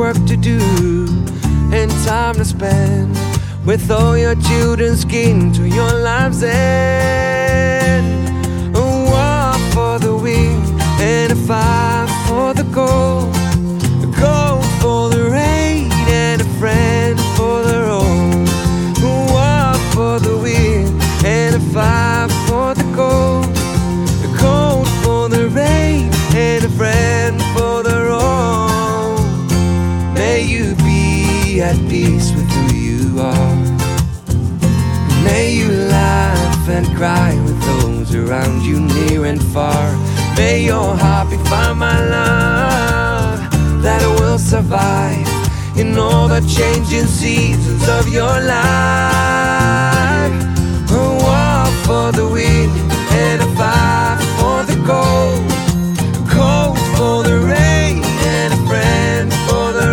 work to do and time to spend with all your children's skin to your life's end. A war for the win and a fight for the gold. A gold for the rain and a friend for the road. A war for the win and a fight for the gold. A gold for the rain and a friend for the road. May you be at peace with who you are. May you laugh and cry with those around you near and far. May your heart be found, my love, that will survive in all the changing seasons of your life. A war for the weak